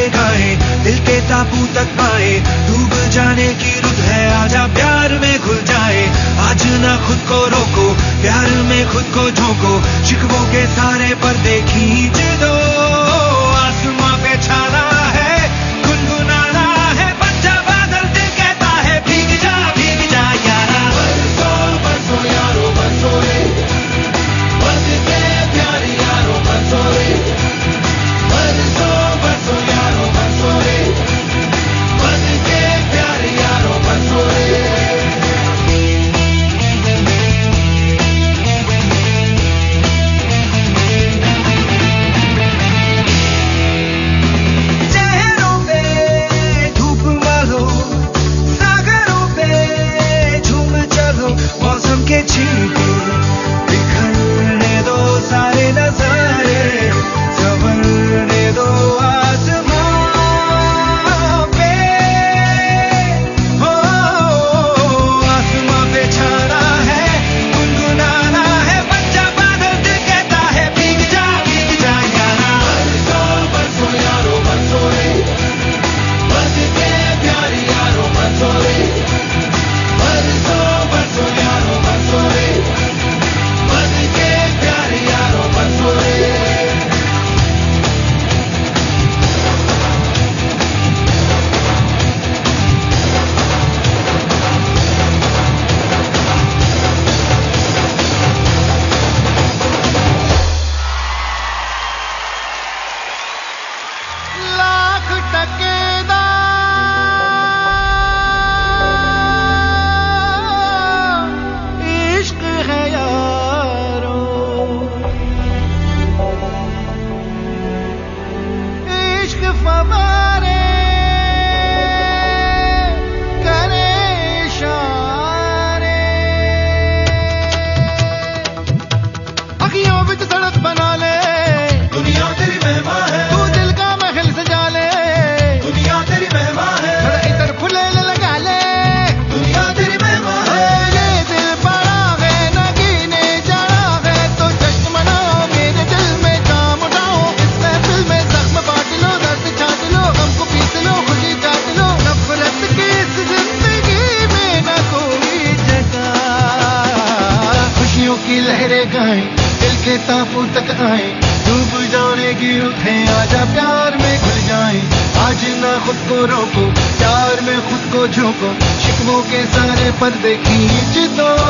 लहरें गाएं, दिल के ताबू तक पाए, डूब जाने की रुत है, आजा प्यार में घुल जाए। आज ना खुद को रोको, प्यार में खुद को झोंको, शिकवों के सारे पर्दे खींच दो। आसमां पे छाना है, गुनगुनाना है, बच्चा बादल दिल कहता है भीग जा यारा। बरसों बरसों यारो बरसों रे, बरस के प्यार यारो बरसों रे। बरसों बरसों यारो बरसों रे, बरस के प्यार यारो बरसों रे। के छींटे बिखरने दो सारे नजारे, संवरने दो आसमां पे। हो आसमां पे छाना है, गुनगुनाना है, बच्चा बादल दिल कहता है भीग जा यारा। बरसों बरसों यारो बरसों रे, बरस के प्यार यारो बरसों रे। बरसों बरसों यारो बरसों रे, बरस के प्यार यारो बरसों रे। लाख टकेदा इश्क है यारो, इश्क फवारे करे इशारे, अखियों विच सड़क बना ले, दुनिया तेरी मेहमान है, तू दिल का महल सजा ले, दुनिया तेरी मेहमान है, थोड़ा इधर फुले लगा ले, दुनिया तेरी मेहमान है। ये दिल बड़ा है नगीने जाना है, तो जश्न मनाओ, मेरे दिल में जाम उठाओ, इस महफिल में जख्म बांट लो, दर्द छाट लो, गम को पीस लो, खुशी चाट लो, नफरत की इस जिंदगी में न कोई जगह। खुशियों की लहरें गाएं, दिल के ताबू तक आए, डूब जाने की रुत है, आजा प्यार में घुल जाए। आज ना खुद को रोको, प्यार में खुद को झोंको, शिकवों के सारे पर्दे खींच दो।